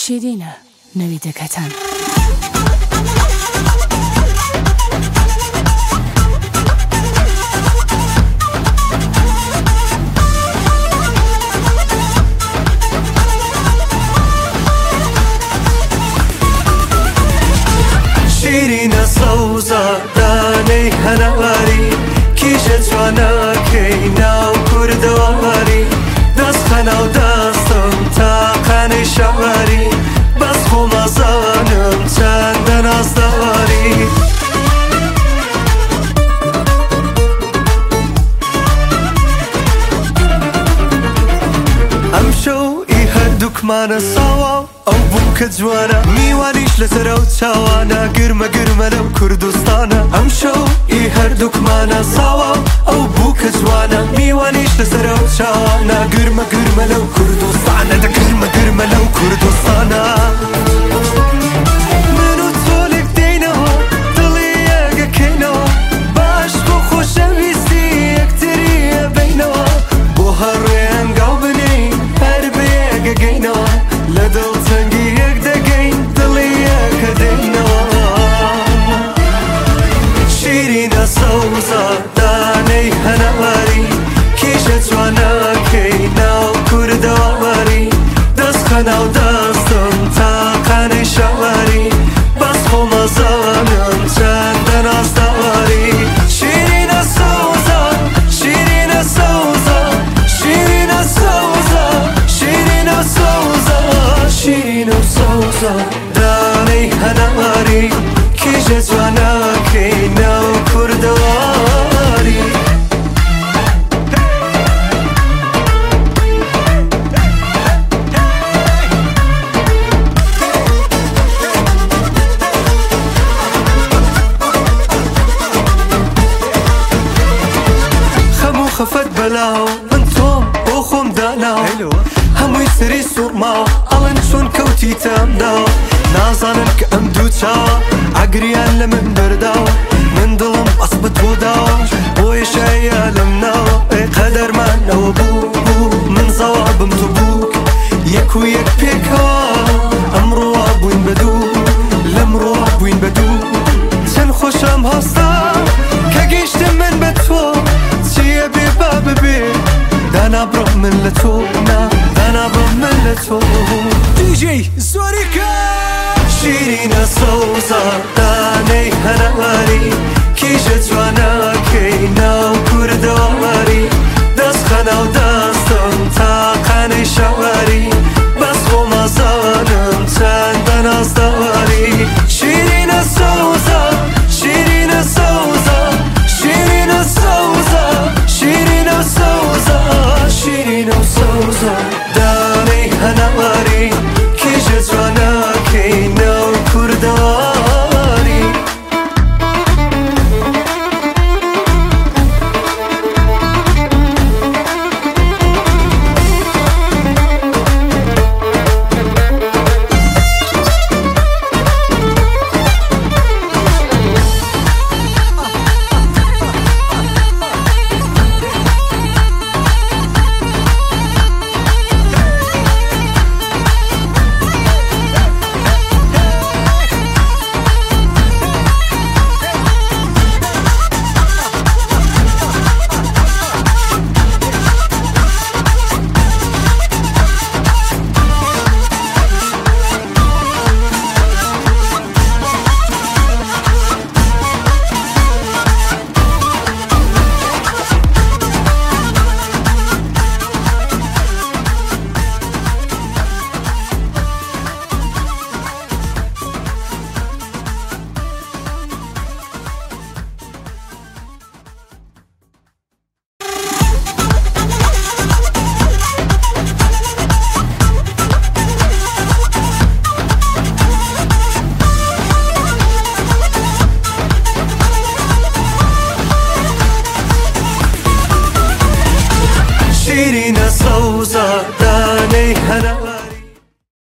شیرینە نەویدەکەتان. شیرینە سەوزە دانەی هەنەواری کیژە جوانەکەی ناو کوردەواری دەستخەنە و دەستم تاقانەی شەواری بەس خۆمەزانم چەندە نازدەواری ئەم شەوئی هەردووکمانە ساوا ئەو بوو کە جوانە میوانیش لەسەرە و چاوانە گرمە گرمە لەو کوردستانە ئەم شەوئی هەردووکمانە ساوا ئەو بوو کە جوانە میوانیش لەسەرە و چاوانە گرمە گرمە لەو کوردستانە دە گرمە گرمە لەو کوردستانە من و تۆ لێک دێینەوە دڵی یەکەکەینەوە باش بۆ خۆشەویستی یەکتری ئەبینەوە بۆ هەڕێن گاو بنین هەر بە یەکەگەینەوە لە دڵتەنگی یەک دەگەین دڵی یەکە دێینەوە شیرینە سەوزە دانەی هەنەواری کیژە جوانەکەی ناو کوردەواری دەستخەنە و دەستم تاقانەی شەواری بەس خۆمەزانم چەندە نازدەواری شیرینە سەوزە شیرینە سەوزە شیرینە سەوزە شیرینە سەوزە شیرینە سەوزە دانەی هەنەواری کیژە جوانەکەی ناو کوردەواری خەموو خەفەت بەلاو من تۆم بۆ خۆم داناو هەمووی سری سوورماوە ئەڵەن چۆن کەوتیتەمداوە نازانن کە ئەم دوو چاوە ئاگریان لە من بەرداوە من دڵم ئەس بە تۆ داوە بۆیە شایە لەم ناوە قەدەرمانەوە بوو من زەوابم تۆ بووک یەک و یەک پێکەوە ئەمڕۆوا بووین بە دوو لەمڕۆوا بووین بە دوو چەند خۆشەم هەستا کە گەیشتم من بە تۆ چییە بێ با ببێ دانا بڕۆ من لە تۆ نا دانا بڕۆ من لە تۆ دیجی زۆریکە شیرینە سەوزە